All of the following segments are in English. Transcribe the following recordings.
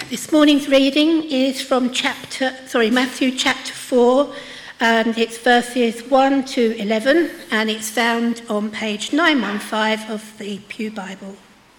This morning's reading is from Matthew chapter 4, and it's verses 1 to 11, and it's found on page 915 of the Pew Bible.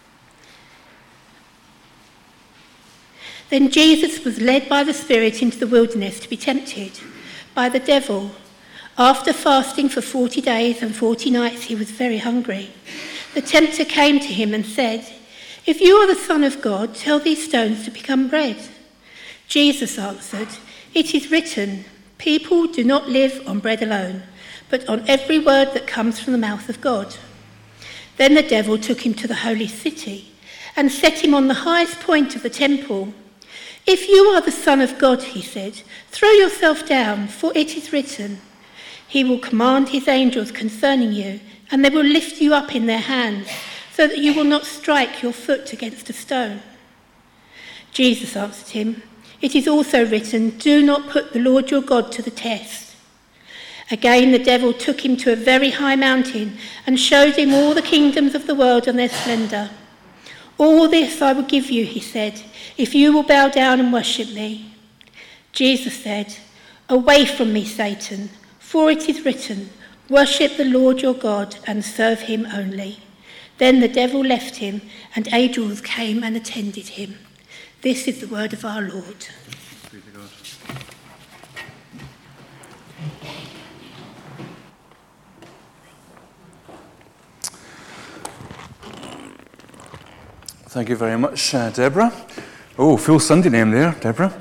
Then Jesus was led by the Spirit into the wilderness to be tempted by the devil. After fasting for 40 days and 40 nights, he was very hungry. The tempter came to him and said, "If you are the Son of God, tell these stones to become bread." Jesus answered, "It is written, people do not live on bread alone, but on every word that comes from the mouth of God." Then the devil took him to the holy city and set him on the highest point of the temple. "If you are the Son of God," he said, "throw yourself down, for it is written, he will command his angels concerning you, and they will lift you up in their hands, so that you will not strike your foot against a stone." Jesus answered him, "It is also written, do not put the Lord your God to the test." Again the devil took him to a very high mountain and showed him all the kingdoms of the world and their splendour. "All this I will give you," he said, "if you will bow down and worship me." Jesus said, "Away from me, Satan, for it is written, worship the Lord your God and serve him only." Then the devil left him, and angels came and attended him. This is the word of our Lord. Thank you very much, Deborah. Oh, full Sunday name there, Deborah.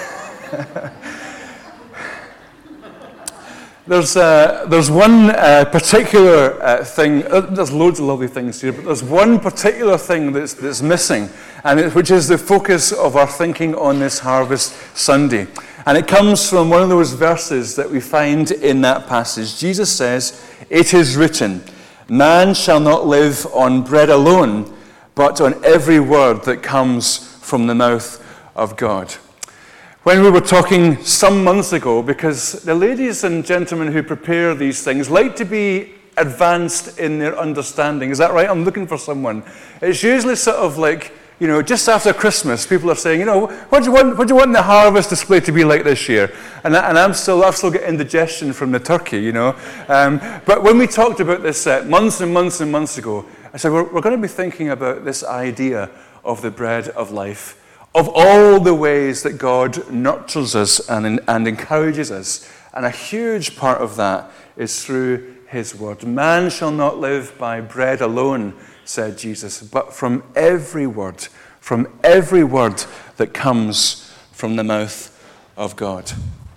There's one particular thing. There's loads of lovely things here, but there's one particular thing that's missing, which is the focus of our thinking on this Harvest Sunday. And it comes from one of those verses that we find in that passage. Jesus says, "It is written, man shall not live on bread alone, but on every word that comes from the mouth of God." When we were talking some months ago, because the ladies and gentlemen who prepare these things like to be advanced in their understanding. Is that right? I'm looking for someone. It's usually sort of like, just after Christmas, people are saying, what do you want the harvest display to be like this year? And I've still got indigestion from the turkey, But when we talked about this months and months and months ago, I said, we're going to be thinking about this idea of the bread of life, of all the ways that God nurtures us and encourages us. And a huge part of that is through his word. Man shall not live by bread alone, said Jesus, but from every word that comes from the mouth of God.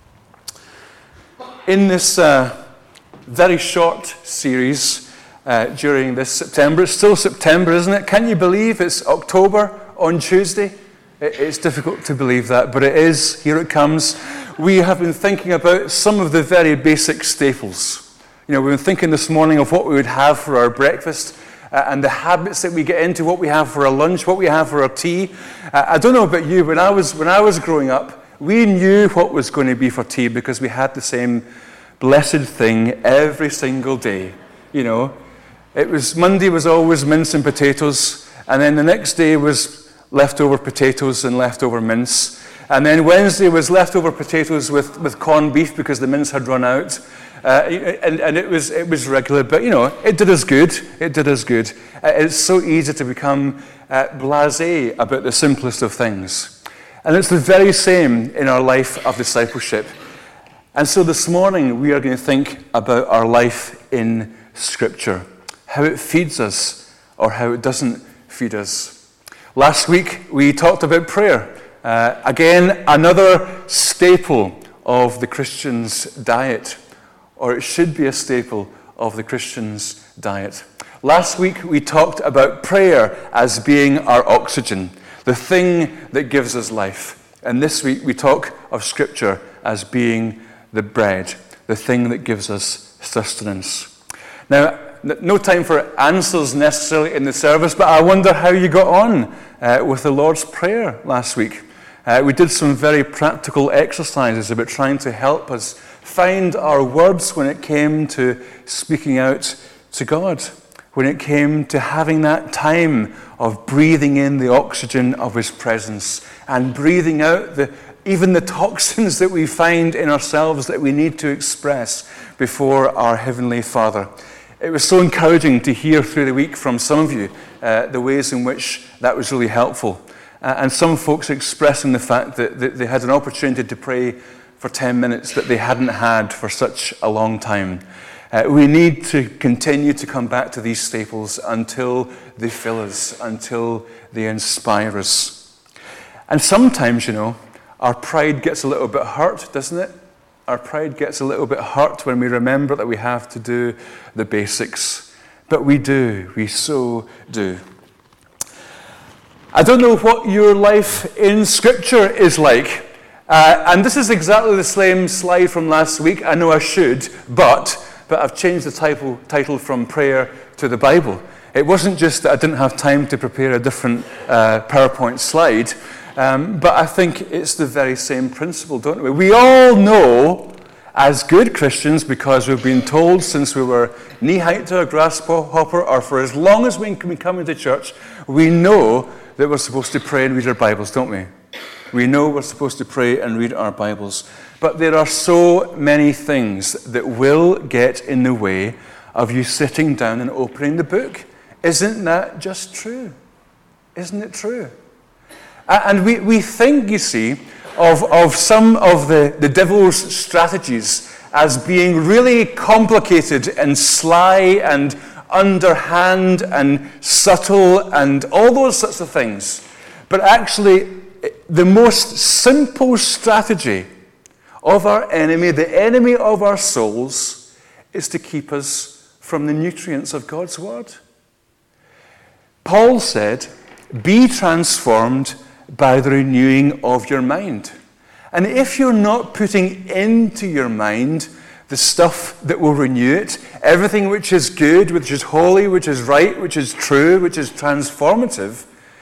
In this very short series during this September, it's still September, isn't it? Can you believe it's October on Tuesday? It's difficult to believe that, but it is. Here it comes. We have been thinking about some of the very basic staples. We've been thinking this morning of what we would have for our breakfast and the habits that we get into, what we have for our lunch, what we have for our tea. I don't know about you, when I was growing up, we knew what was going to be for tea because we had the same blessed thing every single day. It was Monday was always mince and potatoes, and then the next day was leftover potatoes and leftover mince. And then Wednesday was leftover potatoes with corned beef because the mince had run out. And it was regular, but it did us good. It did us good. It's so easy to become blasé about the simplest of things. And it's the very same in our life of discipleship. And so this morning we are going to think about our life in Scripture, how it feeds us or how it doesn't feed us. Last week, we talked about prayer. Again, another staple of the Christian's diet, or it should be a staple of the Christian's diet. Last week, we talked about prayer as being our oxygen, the thing that gives us life. And this week, we talk of Scripture as being the bread, the thing that gives us sustenance. Now, no time for answers necessarily in the service, but I wonder how you got on with the Lord's Prayer last week. We did some very practical exercises about trying to help us find our words when it came to speaking out to God, when it came to having that time of breathing in the oxygen of his presence and breathing out even the toxins that we find in ourselves that we need to express before our Heavenly Father. It was so encouraging to hear through the week from some of you the ways in which that was really helpful. And some folks expressing the fact that they had an opportunity to pray for 10 minutes that they hadn't had for such a long time. We need to continue to come back to these staples until they fill us, until they inspire us. And sometimes, our pride gets a little bit hurt, doesn't it? Our pride gets a little bit hurt when we remember that we have to do the basics. But we do. We so do. I don't know what your life in Scripture is like. And this is exactly the same slide from last week. I know I should, but I've changed the title from prayer to the Bible. It wasn't just that I didn't have time to prepare a different PowerPoint slide, but I think it's the very same principle, don't we? We all know, as good Christians, because we've been told since we were knee-height to a grasshopper, or for as long as we can come into church, we know that we're supposed to pray and read our Bibles, don't we? We know we're supposed to pray and read our Bibles. But there are so many things that will get in the way of you sitting down and opening the book. Isn't that just true? Isn't it true? And we think, you see, of some of the devil's strategies as being really complicated and sly and underhand and subtle and all those sorts of things. But actually, the most simple strategy of our enemy, the enemy of our souls, is to keep us from the nutrients of God's Word. Paul said, "Be transformed by the renewing of your mind." And if you're not putting into your mind the stuff that will renew it, everything which is good, which is holy, which is right, which is true, which is transformative,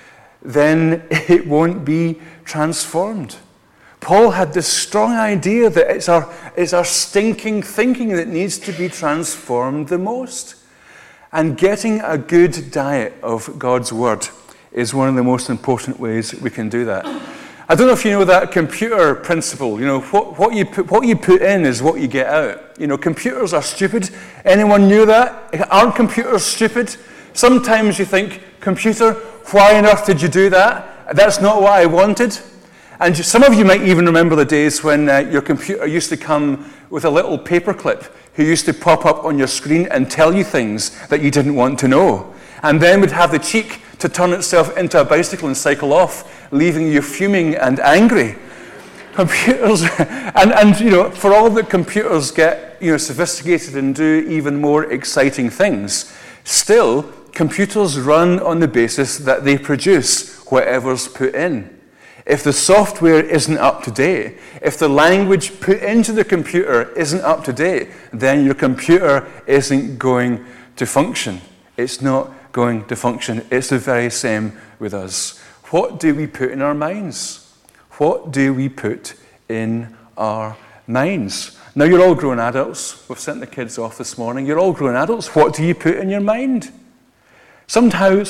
then it won't be transformed. Paul had this strong idea that it's our stinking thinking that needs to be transformed the most. And getting a good diet of God's Word is one of the most important ways we can do that. I don't know if you know that computer principle. What you put in is what you get out. Computers are stupid. Anyone knew that? Aren't computers stupid? Sometimes you think, computer, why on earth did you do that? That's not what I wanted. And some of you might even remember the days when your computer used to come with a little paperclip who used to pop up on your screen and tell you things that you didn't want to know. And then would have the cheek to turn itself into a bicycle and cycle off, leaving you fuming and angry. Computers, and for all that computers get sophisticated and do even more exciting things, still, computers run on the basis that they produce whatever's put in. If the software isn't up to date, if the language put into the computer isn't up to date, then your computer isn't going to function. It's not going to function. It's the very same with us. What do we put in our minds? What do we put in our minds? Now, you're all grown adults. We've sent the kids off this morning. You're all grown adults. What do you put in your mind? Sometimes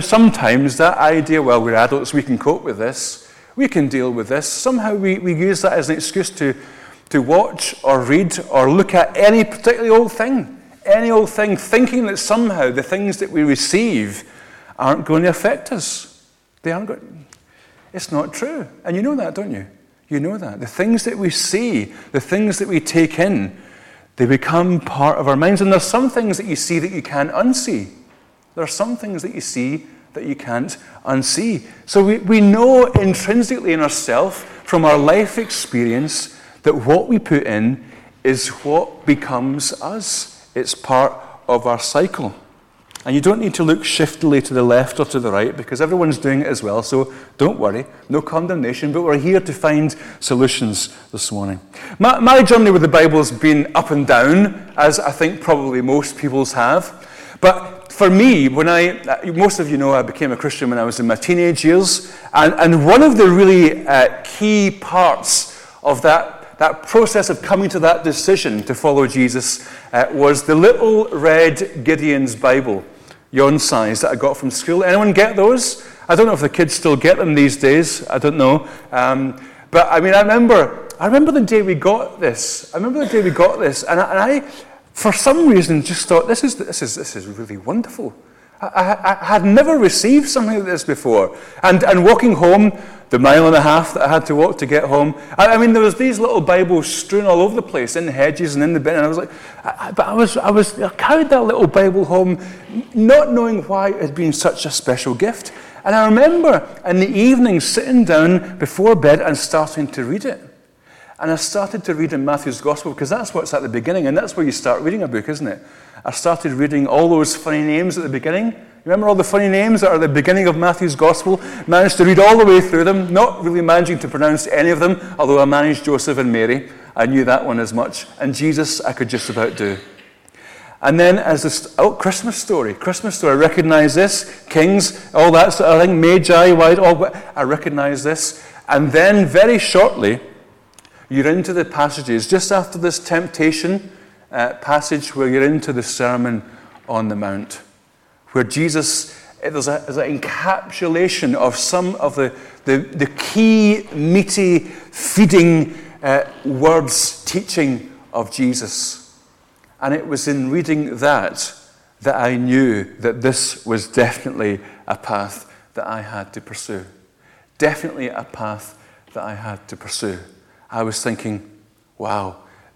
that idea, well, we're adults, we can cope with this. We can deal with this. Somehow we use that as an excuse to watch or read or look at any particular old thing. Any old thing, thinking that somehow the things that we receive aren't going to affect us. They aren't going. It's not true. And you know that, don't you? You know that. The things that we see, the things that we take in, they become part of our minds. And there's some things that you see that you can't unsee. There are some things that you see that you can't unsee. So we know intrinsically in ourselves, from our life experience, that what we put in is what becomes us. It's part of our cycle. And you don't need to look shiftily to the left or to the right, because everyone's doing it as well, so don't worry. No condemnation, but we're here to find solutions this morning. My journey with the Bible has been up and down, as I think probably most people's have. But for me, most of you know I became a Christian when I was in my teenage years, and one of the really key parts of that process of coming to that decision to follow Jesus was the little red Gideon's Bible, yon size, that I got from school. Anyone get those? I don't know if the kids still get them these days. I don't know. But I mean, I remember the day we got this. And I for some reason, just thought, this is really wonderful. I had never received something like this before. And walking home, the 1.5 miles that I had to walk to get home, I mean, there was these little Bibles strewn all over the place, in the hedges and in the bin, and I was like, I carried that little Bible home, not knowing why it had been such a special gift. And I remember in the evening sitting down before bed and starting to read it. And I started to read in Matthew's Gospel, because that's what's at the beginning, and that's where you start reading a book, isn't it? I started reading all those funny names at the beginning. Remember all the funny names that are at the beginning of Matthew's Gospel? Managed to read all the way through them, not really managing to pronounce any of them, although I managed Joseph and Mary. I knew that one as much. And Jesus, I could just about do. And then as this, Christmas story, I recognize this. Kings, all that sort of thing, Magi, I recognize this. And then very shortly, you're into the passages, just after this temptation passage, where you're into the Sermon on the Mount, where Jesus, there's an encapsulation of some of the key, meaty, feeding words, teaching of Jesus. And it was in reading that I knew that this was definitely a path that I had to pursue. Definitely a path that I had to pursue. I was thinking, wow,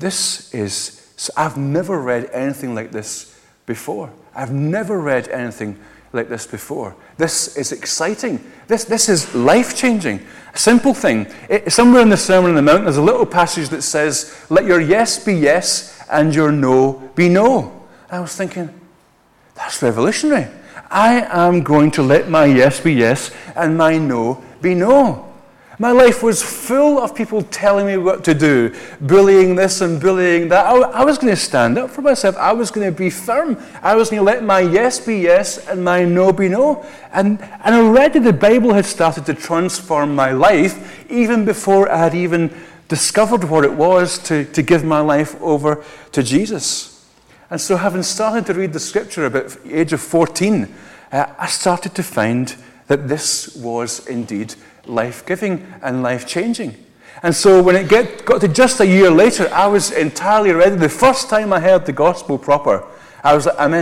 I've never read anything like this before. I've never read anything like this before. This is exciting. This is life-changing. A simple thing. Somewhere in the Sermon on the Mount, there's a little passage that says, let your yes be yes and your no be no. And I was thinking, that's revolutionary. I am going to let my yes be yes and my no be no. My life was full of people telling me what to do, bullying this and bullying that. I was going to stand up for myself. I was going to be firm. I was going to let my yes be yes and my no be no. And already the Bible had started to transform my life, even before I had even discovered what it was to give my life over to Jesus. And so having started to read the Scripture about the age of 14, I started to find that this was indeed life-giving and life-changing. And so when it got to just a year later, I was entirely ready. The first time I heard the gospel proper, I was like, I'm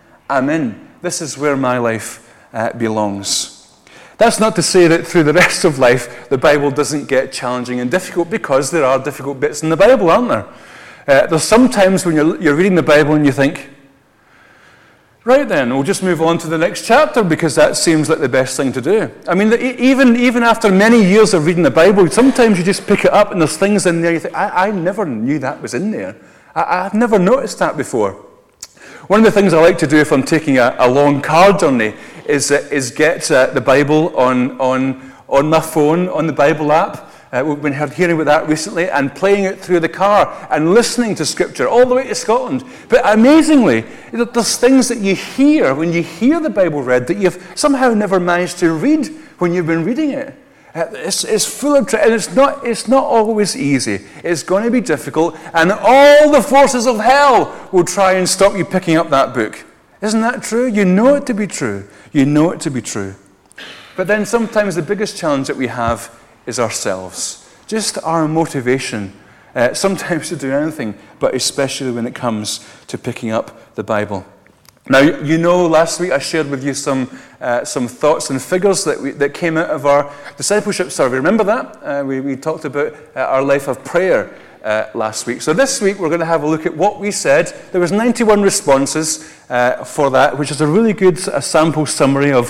in. This is where my life belongs. That's not to say that through the rest of life, the Bible doesn't get challenging and difficult, because there are difficult bits in the Bible, aren't there? There's some times when you're reading the Bible and you think, right then, we'll just move on to the next chapter, because that seems like the best thing to do. I mean, even after many years of reading the Bible, sometimes you just pick it up and there's things in there you think, I never knew that was in there. I've never noticed that before. One of the things I like to do if I'm taking a long car journey is get the Bible on my phone, on the Bible app. We've been hearing about that recently, and playing it through the car and listening to Scripture all the way to Scotland. But amazingly, there's things that you hear when you hear the Bible read that you've somehow never managed to read when you've been reading it. It's full of, and it's not always easy. It's going to be difficult, and all the forces of hell will try and stop you picking up that book. Isn't that true? You know it to be true. You know it to be true. But then sometimes the biggest challenge that we have is ourselves. Just our motivation, sometimes to do anything, but especially when it comes to picking up the Bible. Now, you know, last week I shared with you some thoughts and figures that came out of our discipleship survey. Remember that? We talked about our life of prayer last week. So this week we're going to have a look at what we said. There was 91 responses for that, which is a really good sample summary of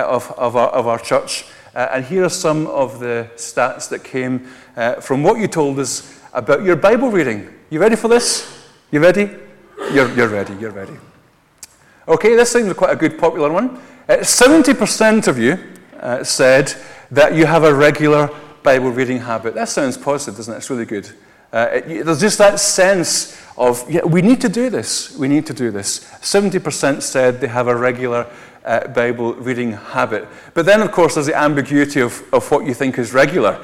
our church. And here are some of the stats that came from what you told us about your Bible reading. You ready for this? You ready? You're ready. Okay, this seems quite a good popular one. 70% of you said that you have a regular Bible reading habit. That sounds positive, doesn't it? It's really good. There's just that sense of, we need to do this. 70% said they have a regular Bible reading habit. But then, of course, there's the ambiguity of what you think is regular.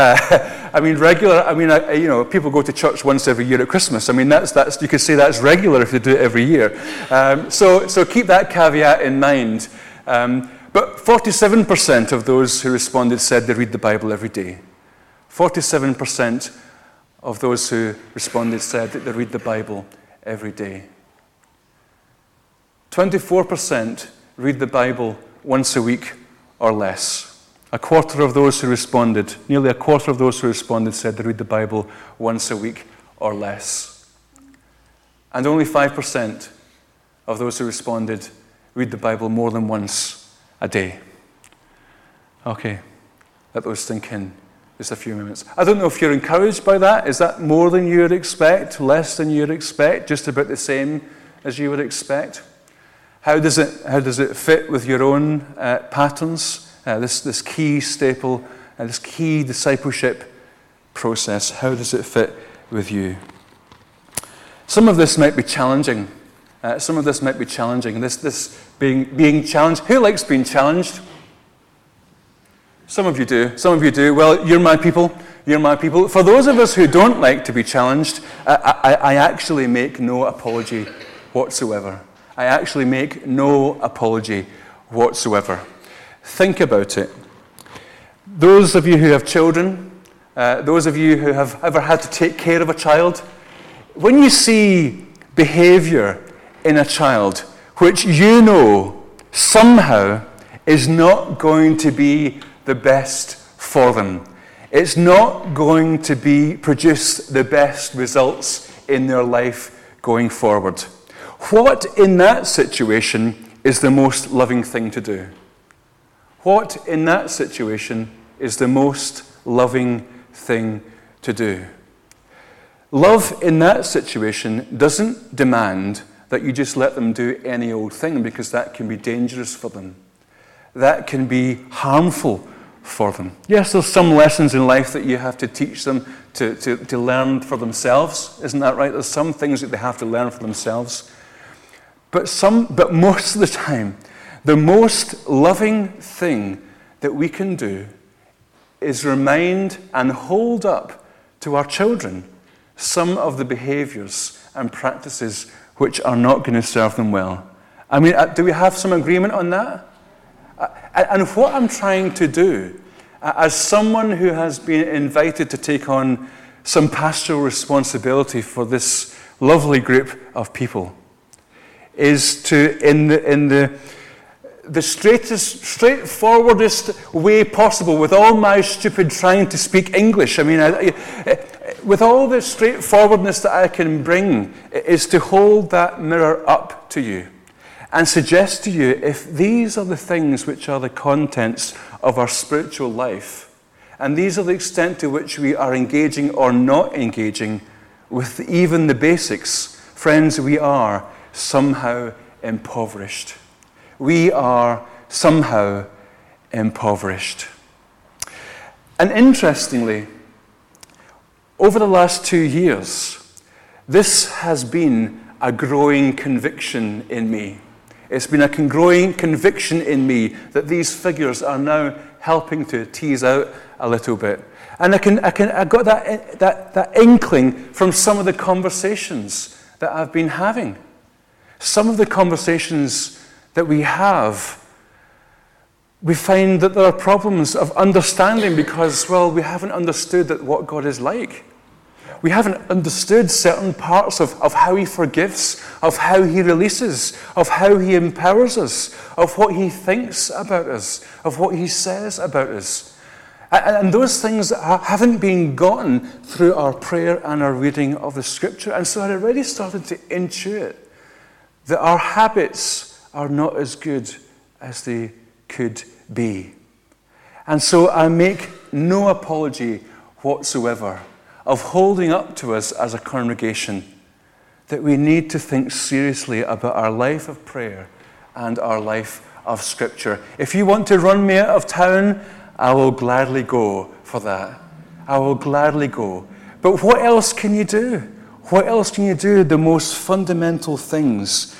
People go to church once every year at Christmas. I mean, that's you could say that's regular if you do it every year. So keep that caveat in mind. But 47% of those who responded said they read the Bible every day. 47% of those who responded said that they read the Bible every day. 24% read the Bible once a week or less. A quarter of those who responded, nearly a quarter of those who responded said they read the Bible once a week or less. And only 5% of those who responded read the Bible more than once a day. Okay, let those sink in just a few minutes. I don't know if you're encouraged by that. Is that more than you would expect, less than you would expect, just about the same as you would expect? How does it fit with your own patterns? This key staple, this key discipleship process. How does it fit with you? Some of this might be challenging. This being challenged. Who likes being challenged? Some of you do. Well, you're my people. For those of us who don't like to be challenged, I actually make no apology whatsoever. Think about it. Those of you who have children, those of you who have ever had to take care of a child, when you see behavior in a child which you know somehow is not going to be the best for them, it's not going to produce the best results in their life going forward, what in that situation is the most loving thing to do? What in that situation is the most loving thing to do? Love in that situation doesn't demand that you just let them do any old thing, because that can be dangerous for them. That can be harmful for them. Yes, there's some lessons in life that you have to teach them to learn for themselves. Isn't that right? There's some things that they have to learn for themselves. But most of the time, the most loving thing that we can do is remind and hold up to our children some of the behaviors and practices which are not going to serve them well. I mean, do we have some agreement on that? And what I'm trying to do, as someone who has been invited to take on some pastoral responsibility for this lovely group of people, is to, in the straightforwardest way possible, with all my stupid trying to speak English, with all the straightforwardness that I can bring, is to hold that mirror up to you and suggest to you, if these are the things which are the contents of our spiritual life, and these are the extent to which we are engaging or not engaging with even the basics, friends, we are somehow impoverished. We are somehow impoverished. And interestingly, over the last 2 years, this has been a growing conviction in me. It's been a growing conviction in me that these figures are now helping to tease out a little bit. And I got that inkling from some of the conversations that I've been having. Some of the conversations that we have, we find that there are problems of understanding because, well, we haven't understood what God is like. We haven't understood certain parts of how he forgives, of how he releases, of how he empowers us, of what he thinks about us, of what he says about us. And those things haven't been gotten through our prayer and our reading of the Scripture. And so I already started to intuit that our habits are not as good as they could be. And so I make no apology whatsoever of holding up to us as a congregation that we need to think seriously about our life of prayer and our life of Scripture. If you want to run me out of town, I will gladly go for that. I will gladly go. But what else can you do? What else can you do? The most fundamental things.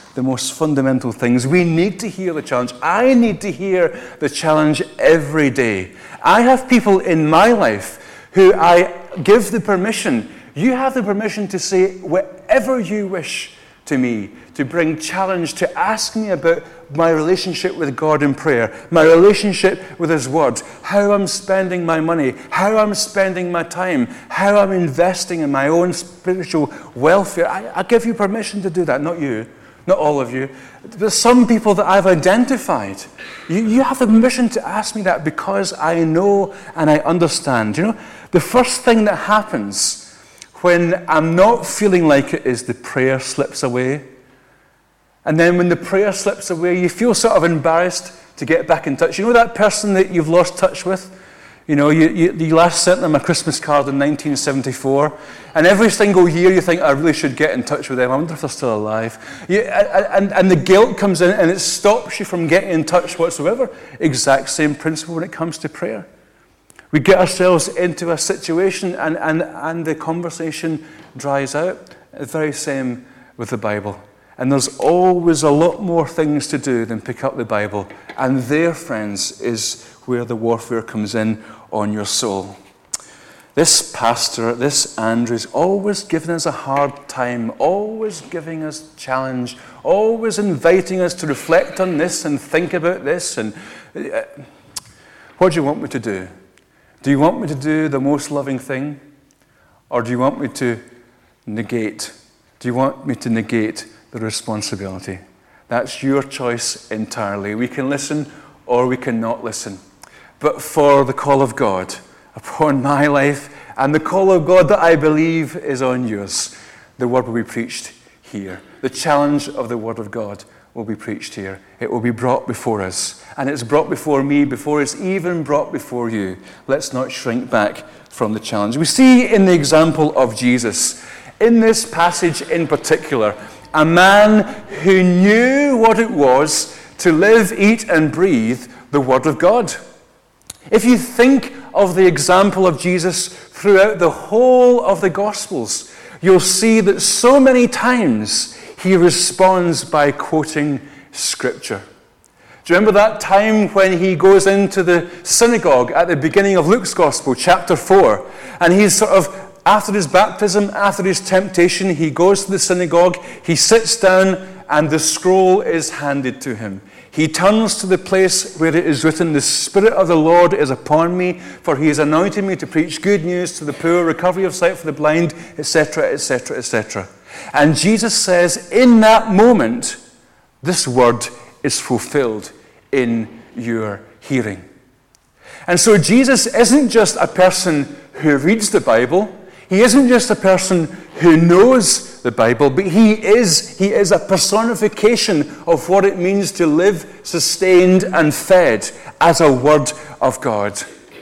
We need to hear the challenge. I need to hear the challenge every day. I have people in my life who I give the permission. You have the permission to say whatever you wish to me, to bring challenge, to ask me about my relationship with God in prayer, my relationship with His Word, how I'm spending my money, how I'm spending my time, how I'm investing in my own spiritual welfare. I give you permission to do that, not you, not all of you. There's some people that I've identified. You have the permission to ask me that because I know and I understand. You know, the first thing that happens when I'm not feeling like it is the prayer slips away. And then when the prayer slips away, you feel sort of embarrassed to get back in touch. You know that person that you've lost touch with? You know, you last sent them a Christmas card in 1974, and every single year you think, I really should get in touch with them. I wonder if they're still alive. And the guilt comes in, and it stops you from getting in touch whatsoever. Exact same principle when it comes to prayer. We get ourselves into a situation, and the conversation dries out. The very same with the Bible. And there's always a lot more things to do than pick up the Bible. And there, friends, is where the warfare comes in on your soul. This pastor, this Andrew, is always giving us a hard time, always giving us challenge, always inviting us to reflect on this and think about this. And what do you want me to do? Do you want me to do the most loving thing? Or do you want me to negate? Do you want me to negate the responsibility? That's your choice entirely. We can listen or we cannot listen. But for the call of God upon my life and the call of God that I believe is on yours, the word will be preached here. The challenge of the word of God will be preached here. It will be brought before us. And it's brought before me before it's even brought before you. Let's not shrink back from the challenge. We see in the example of Jesus, in this passage in particular, a man who knew what it was to live, eat, and breathe the Word of God. If you think of the example of Jesus throughout the whole of the Gospels, you'll see that so many times he responds by quoting Scripture. Do you remember that time when he goes into the synagogue at the beginning of Luke's Gospel, chapter 4, and he's sort of, after his baptism, after his temptation, he goes to the synagogue, he sits down, and the scroll is handed to him. He turns to the place where it is written, "The Spirit of the Lord is upon me, for he has anointed me to preach good news to the poor, recovery of sight for the blind," etc., etc., etc. And Jesus says, in that moment, this word is fulfilled in your hearing. And so Jesus isn't just a person who reads the Bible. He isn't just a person who knows the Bible, but he is a personification of what it means to live sustained and fed as a word of God.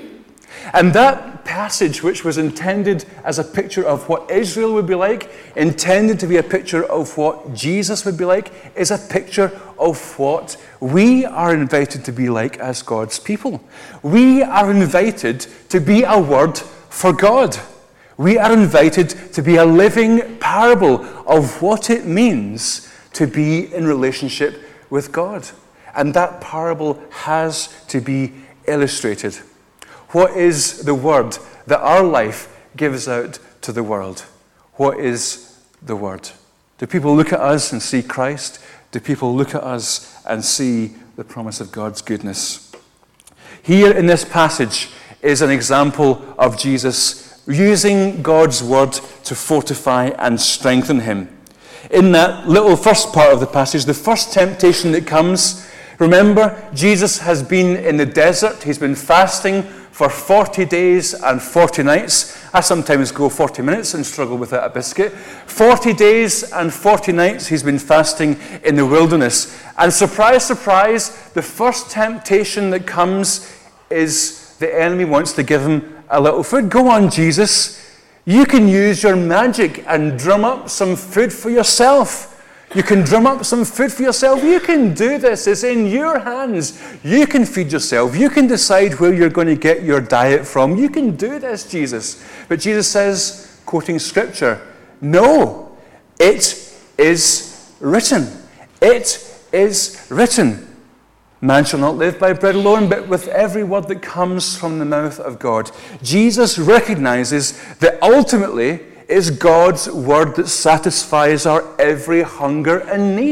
And that passage, which was intended as a picture of what Israel would be like, intended to be a picture of what Jesus would be like, is a picture of what we are invited to be like as God's people. We are invited to be a word for God. We are invited to be a living parable of what it means to be in relationship with God. And that parable has to be illustrated. What is the word that our life gives out to the world? What is the word? Do people look at us and see Christ? Do people look at us and see the promise of God's goodness? Here in this passage is an example of Jesus using God's word to fortify and strengthen him. In that little first part of the passage, the first temptation that comes, remember, Jesus has been in the desert. He's been fasting for 40 days and 40 nights. I sometimes go 40 minutes and struggle without a biscuit. 40 days and 40 nights he's been fasting in the wilderness. And surprise, surprise, the first temptation that comes is the enemy wants to give him a little food. Go on, Jesus. You can use your magic and drum up some food for yourself. You can drum up some food for yourself. You can do this. It's in your hands. You can feed yourself. You can decide where you're going to get your diet from. You can do this, Jesus. But Jesus says, quoting Scripture, no, it is written. It is written. Man shall not live by bread alone, but with every word that comes from the mouth of God. Jesus recognizes that ultimately it's God's word that satisfies our every hunger and need.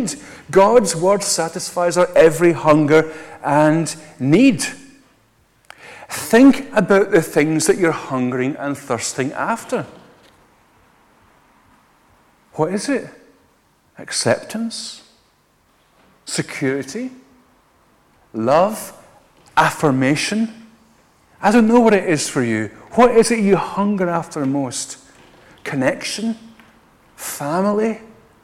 God's word satisfies our every hunger and need. Think about the things that you're hungering and thirsting after. What is it? Acceptance? Security? Love? Affirmation? I don't know what it is for you. What is it you hunger after most? Connection? Family?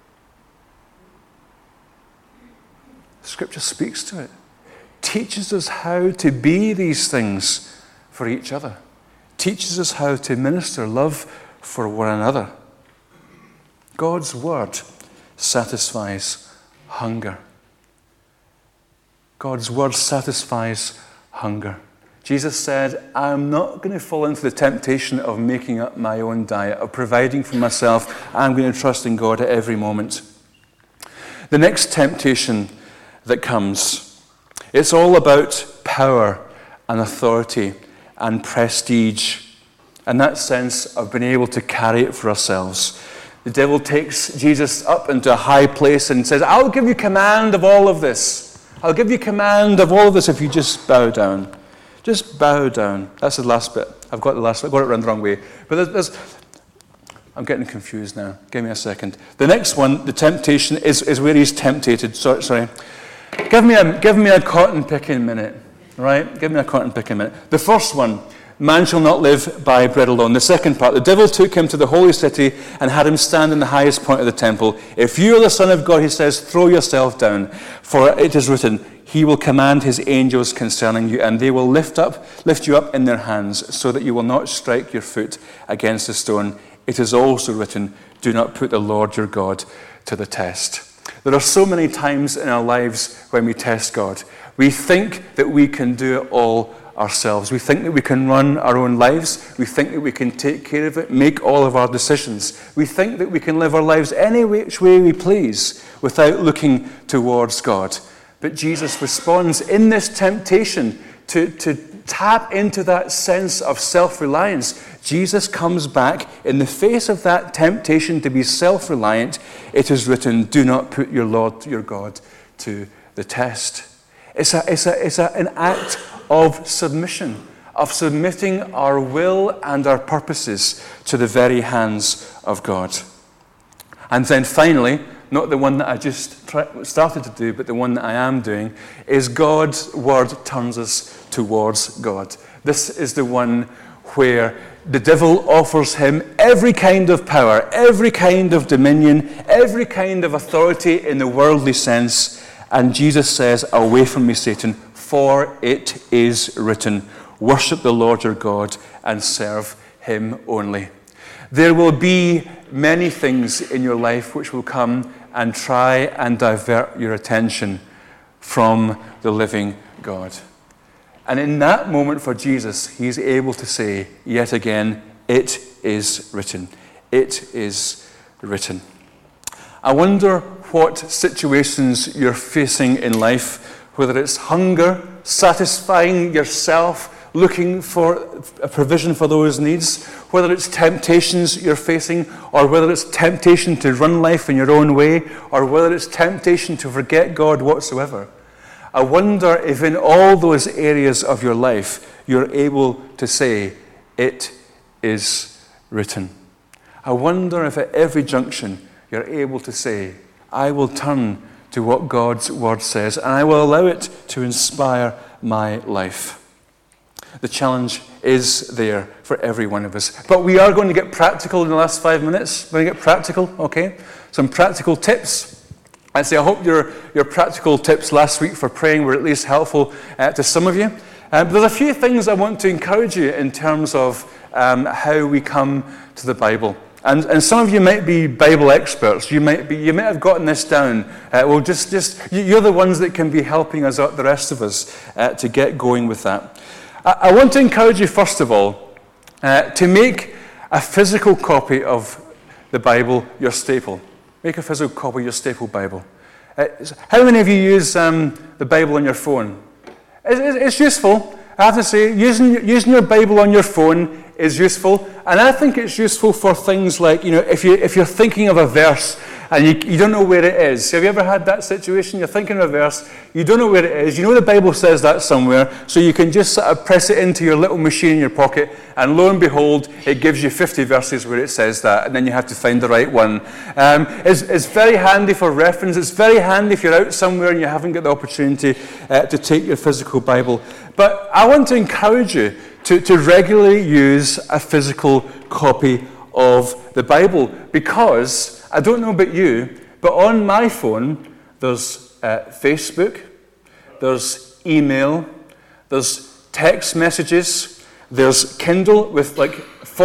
Scripture speaks to it. Teaches us how to be these things for each other. Teaches us how to minister love for one another. God's word satisfies hunger. God's word satisfies hunger. Jesus said, I am not going to fall into the temptation of making up my own diet, of providing for myself. I'm going to trust in God at every moment. The next temptation that comes, it's all about power and authority and prestige, and that sense of being able to carry it for ourselves. The devil takes Jesus up into a high place and says, I'll give you command of all of this. I'll give you command of all of this if you just bow down. Just bow down. That's the last bit. I've got it around the wrong way. But I'm getting confused now. Give me a second. The next one, the temptation, is where he's tempted. Sorry. Give me a cotton picking minute. Right? Give me a cotton picking minute. The first one, man shall not live by bread alone. The second part, the devil took him to the holy city and had him stand in the highest point of the temple. If you are the Son of God, he says, throw yourself down. For it is written, he will command his angels concerning you, and they will lift you up in their hands, so that you will not strike your foot against a stone. It is also written, do not put the Lord your God to the test. There are so many times in our lives when we test God. We think that we can do it all ourselves. We think that we can run our own lives. We think that we can take care of it, make all of our decisions. We think that we can live our lives any which way we please without looking towards God. But Jesus responds in this temptation to tap into that sense of self-reliance. Jesus comes back in the face of that temptation to be self-reliant. It is written, do not put your Lord, your God, to the test. It's an act of submission, of submitting our will and our purposes to the very hands of God. And then finally, not the one that I just started to do, but the one that I am doing, is God's word turns us towards God. This is the one where the devil offers him every kind of power, every kind of dominion, every kind of authority in the worldly sense. And Jesus says, away from me, Satan, for it is written, worship the Lord your God and serve him only. There will be many things in your life which will come and try and divert your attention from the living God. And in that moment for Jesus, he's able to say, yet again, it is written. It is written. I wonder what situations you're facing in life, whether it's hunger, satisfying yourself, looking for a provision for those needs, whether it's temptations you're facing, or whether it's temptation to run life in your own way, or whether it's temptation to forget God whatsoever. I wonder if in all those areas of your life, you're able to say, it is written. I wonder if at every junction, you're able to say, I will turn to what God's word says, and I will allow it to inspire my life. The challenge is there for every one of us. But we are going to get practical in the last 5 minutes. We're going to get practical, okay? Some practical tips. I hope your practical tips last week for praying were at least helpful to some of you. But there's a few things I want to encourage you in terms of how we come to the Bible. And some of you might be Bible experts. You might have gotten this down. You're the ones that can be helping us out, the rest of us, to get going with that. I want to encourage you, first of all, to make a physical copy of the Bible your staple. Make a physical copy of your staple Bible. How many of you use the Bible on your phone? It's useful. I have to say, using your Bible on your phone is useful, and I think it's useful for things like, if you're thinking of a verse and you don't know where it is. Have you ever had that situation? You're thinking of a verse, you don't know where it is, you know the Bible says that somewhere, so you can just sort of press it into your little machine in your pocket, and lo and behold, it gives you 50 verses where it says that, and then you have to find the right one. It's very handy for reference. It's very handy if you're out somewhere and you haven't got the opportunity to take your physical Bible. But I want to encourage you to regularly use a physical copy of the Bible, because I don't know about you, but on my phone there's Facebook, there's email, there's text messages, there's Kindle with like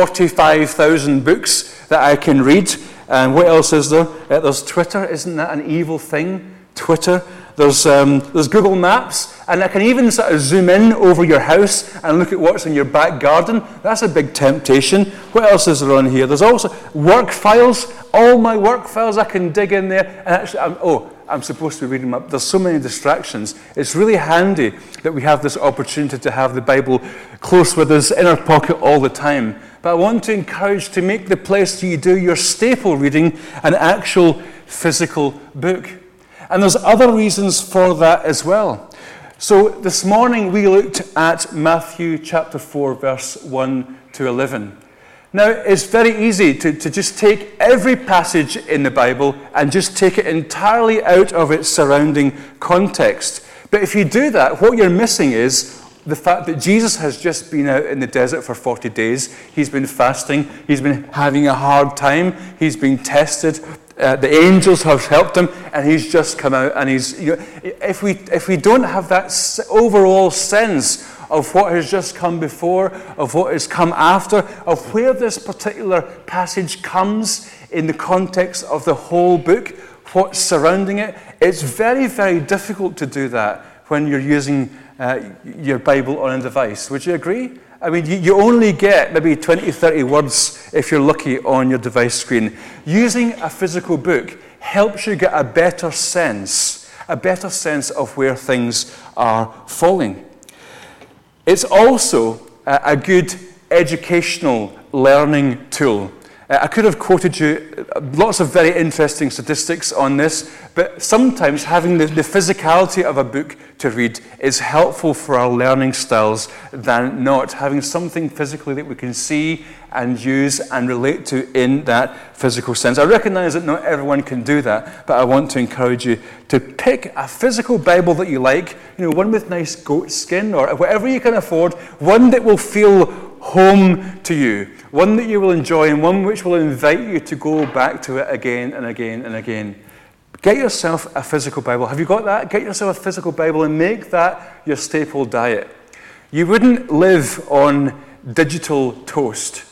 45,000 books that I can read, and what else is there? There's Twitter. Isn't that an evil thing? Twitter. There's Google Maps, and I can even sort of zoom in over your house and look at what's in your back garden. That's a big temptation. What else is there on here? There's also work files. All my work files, I can dig in there. And actually, I'm supposed to be reading them up. There's so many distractions. It's really handy that we have this opportunity to have the Bible close with us, in our pocket all the time. But I want to encourage to make the place you do your staple reading an actual physical book. And there's other reasons for that as well. So this morning we looked at Matthew chapter 4, verse 1 to 11. Now, it's very easy to just take every passage in the Bible and just take it entirely out of its surrounding context. But if you do that, what you're missing is the fact that Jesus has just been out in the desert for 40 days. He's been fasting. He's been having a hard time. He's been tested. The angels have helped him, and he's just come out. And if we don't have that overall sense of what has just come before, of what has come after, of where this particular passage comes in the context of the whole book, what's surrounding it, it's very, very difficult to do that when you're using your Bible on a device. Would you agree? I mean, you only get maybe 20, 30 words if you're lucky on your device screen. Using a physical book helps you get a better sense of where things are falling. It's also a good educational learning tool. I could have quoted you lots of very interesting statistics on this, but sometimes having the physicality of a book to read is helpful for our learning styles than not. Having something physically that we can see and use and relate to in that physical sense. I recognize that not everyone can do that, but I want to encourage you to pick a physical Bible that you like, one with nice goat skin or whatever you can afford, one that will feel home to you, one that you will enjoy, and one which will invite you to go back to it again and again and again. Get yourself a physical Bible. Have you got that? Get yourself a physical Bible and make that your staple diet. You wouldn't live on digital toast,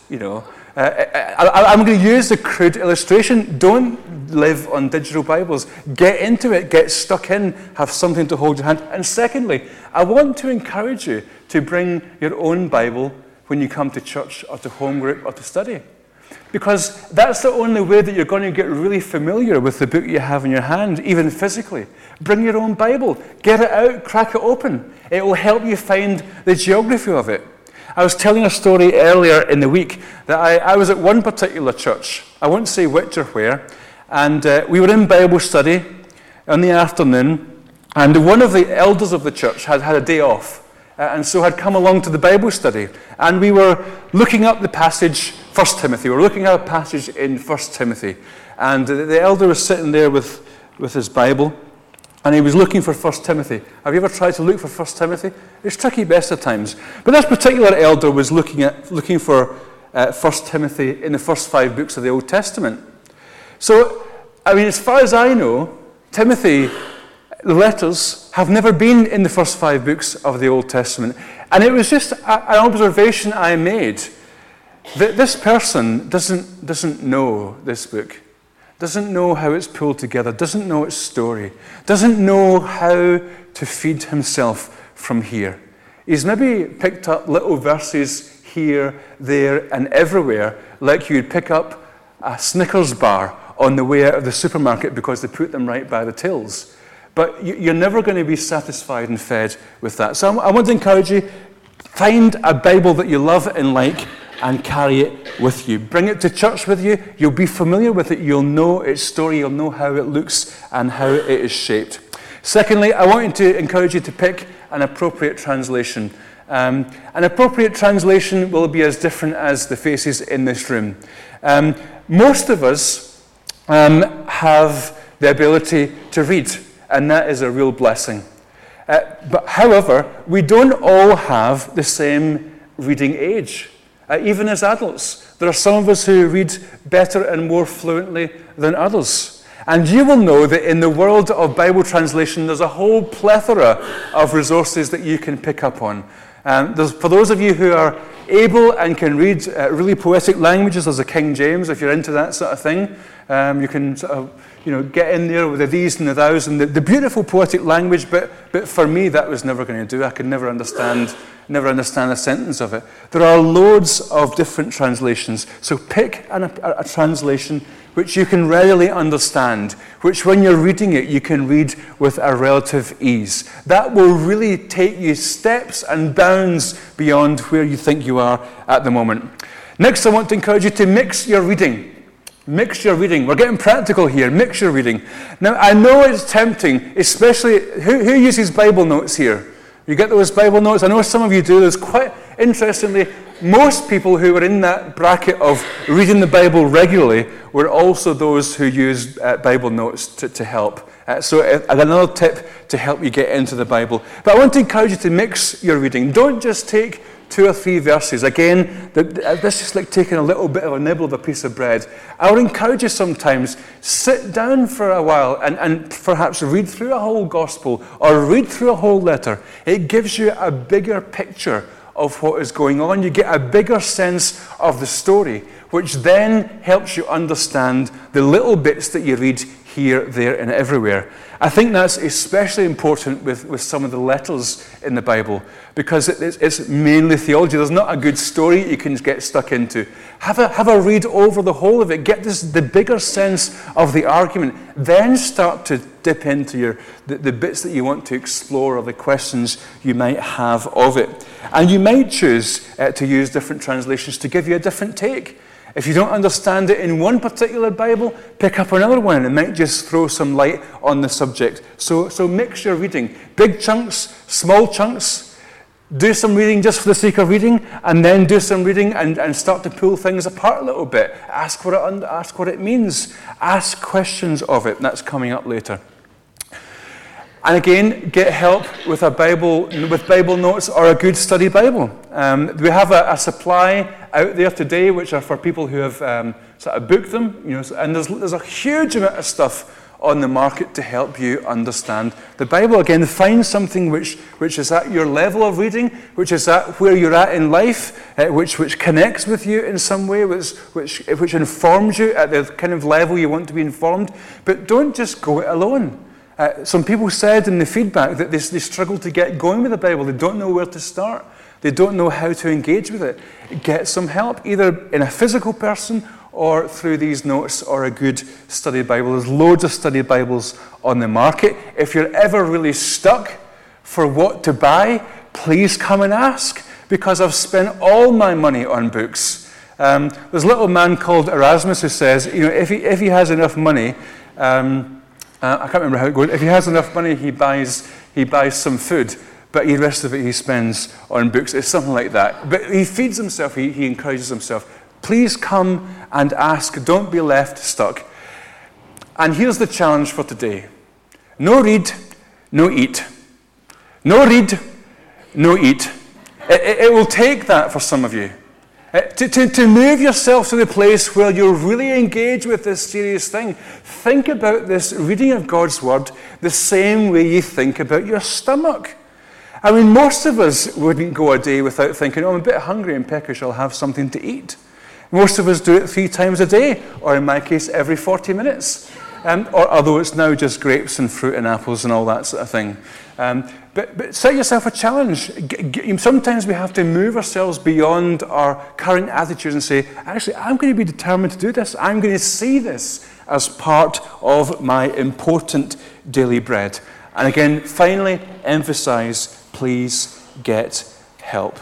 I'm going to use the crude illustration. Don't live on digital Bibles. Get into it, get stuck in, have something to hold your hand. And secondly, I want to encourage you to bring your own Bible when you come to church or to home group or to study. Because that's the only way that you're going to get really familiar with the book you have in your hand, even physically. Bring your own Bible. Get it out, crack it open. It will help you find the geography of it. I was telling a story earlier in the week that I was at one particular church. I won't say which or where. And we were in Bible study in the afternoon. And one of the elders of the church had a day off. And so had come along to the Bible study. And we were looking up the passage, 1 Timothy. We were looking at a passage in 1 Timothy. And the elder was sitting there with his Bible. And he was looking for 1 Timothy. Have you ever tried to look for 1 Timothy? It's tricky best of times. But this particular elder was looking for 1 Timothy in the first 5 books of the Old Testament. So, as far as I know, Timothy, the letters have never been in the first 5 books of the Old Testament. And it was just an observation I made that this person doesn't know this book, doesn't know how it's pulled together, doesn't know its story, doesn't know how to feed himself from here. He's maybe picked up little verses here, there, and everywhere, like you'd pick up a Snickers bar on the way out of the supermarket because they put them right by the tills. But you're never going to be satisfied and fed with that. So I want to encourage you, Find a Bible that you love and like and carry it with you. Bring it to church with you. You'll be familiar with it. You'll know its story. You'll know how it looks and how it is shaped. Secondly, I want to encourage you to pick an appropriate translation. An appropriate translation will be as different as the faces in this room. Most of us have the ability to read, and that is a real blessing. But however, we don't all have the same reading age. Even as adults, there are some of us who read better and more fluently than others. And you will know that in the world of Bible translation, there's a whole plethora of resources that you can pick up on. For those of you who are able and can read really poetic languages, there's a King James. If you're into that sort of thing, you can sort of, get in there with the these and the thous and the beautiful poetic language. But for me, that was never going to do. I could never understand a sentence of it. There are loads of different translations. So pick a translation which you can readily understand, which when you're reading it, you can read with a relative ease. That will really take you steps and bounds beyond where you think you are at the moment. Next, I want to encourage you to mix your reading. Mix your reading. We're getting practical here. Mix your reading. Now, I know it's tempting, especially, who uses Bible notes here? You get those Bible notes? I know some of you do. There's quite, interestingly, most people who were in that bracket of reading the Bible regularly were also those who use Bible notes to help. So I got another tip to help you get into the Bible. But I want to encourage you to mix your reading. Don't just take 2 or 3 verses. Again, this is like taking a little bit of a nibble of a piece of bread. I would encourage you sometimes, sit down for a while and perhaps read through a whole gospel or read through a whole letter. It gives you a bigger picture of what is going on. You get a bigger sense of the story, which then helps you understand the little bits that you read here, there, and everywhere. I think that's especially important with some of the letters in the Bible, because it's mainly theology. There's not a good story you can get stuck into. Have a read over the whole of it. Get the bigger sense of the argument. Then start to dip into the bits that you want to explore or the questions you might have of it. And you might choose to use different translations to give you a different take. If you don't understand it in one particular Bible, pick up another one, and it might just throw some light on the subject. So mix your reading. Big chunks, small chunks. Do some reading just for the sake of reading, and then do some reading and start to pull things apart a little bit. Ask what it means. Ask questions of it. That's coming up later. And again, get help with Bible notes or a good study Bible. We have a supply out there today, which are for people who have sort of booked them. And there's a huge amount of stuff on the market to help you understand the Bible. Again, find something which is at your level of reading, which is at where you're at in life, which connects with you in some way, which informs you at the kind of level you want to be informed. But don't just go it alone. Some people said in the feedback that they struggle to get going with the Bible. They don't know where to start. They don't know how to engage with it. Get some help, either in a physical person or through these notes or a good study Bible. There's loads of study Bibles on the market. If you're ever really stuck for what to buy, please come and ask, because I've spent all my money on books. There's a little man called Erasmus who says, if he has enough money, I can't remember how it goes. If he has enough money, he buys some food, but the rest of it he spends on books. It's something like that. But he feeds himself. He encourages himself. Please come and ask. Don't be left stuck. And here's the challenge for today: no read, no eat. No read, no eat. It will take that for some of you. To move yourself to the place where you're really engaged with this serious thing. Think about this reading of God's Word the same way you think about your stomach. I mean, most of us wouldn't go a day without thinking, I'm a bit hungry and peckish, I'll have something to eat. Most of us do it 3 times a day, or in my case, every 40 minutes. Or although it's now just grapes and fruit and apples and all that sort of thing. But set yourself a challenge. Sometimes we have to move ourselves beyond our current attitudes and say, actually, I'm going to be determined to do this. I'm going to see this as part of my important daily bread. And again, finally, emphasize, please get help.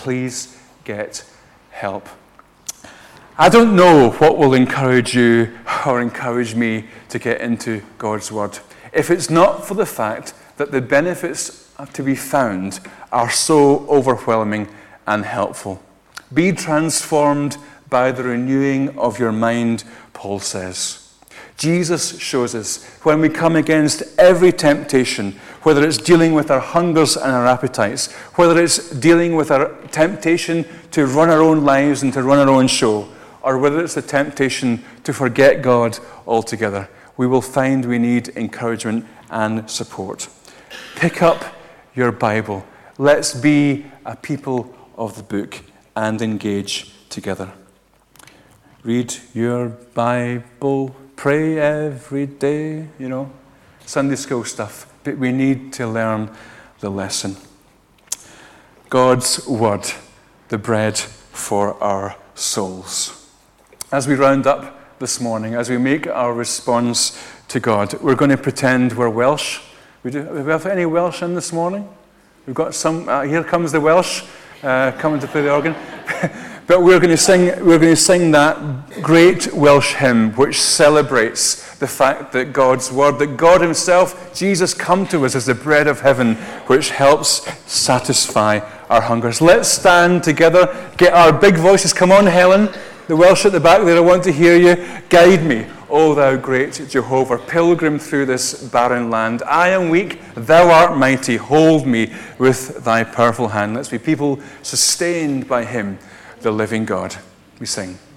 please get help. I don't know what will encourage you or encourage me to get into God's Word, if it's not for the fact that the benefits to be found are so overwhelming and helpful. Be transformed by the renewing of your mind, Paul says. Jesus shows us when we come against every temptation, whether it's dealing with our hungers and our appetites, whether it's dealing with our temptation to run our own lives and to run our own show, or whether it's the temptation to forget God altogether, we will find we need encouragement and support. Pick up your Bible. Let's be a people of the book and engage together. Read your Bible, pray every day, Sunday school stuff. But we need to learn the lesson. God's Word, the bread for our souls. As we round up this morning, as we make our response to God, we're going to pretend we're Welsh. Do we have any Welsh in this morning? We've got some. Here comes the Welsh coming to play the organ. But we're going to sing that great Welsh hymn which celebrates the fact that God's Word, that God Himself, Jesus, come to us as the bread of heaven, which helps satisfy our hungers. Let's stand together, get our big voices. Come on, Helen, the Welsh at the back there, I want to hear you. Guide me, O thou great Jehovah, pilgrim through this barren land. I am weak, thou art mighty, hold me with thy powerful hand. Let's be people sustained by Him, the living God. We sing.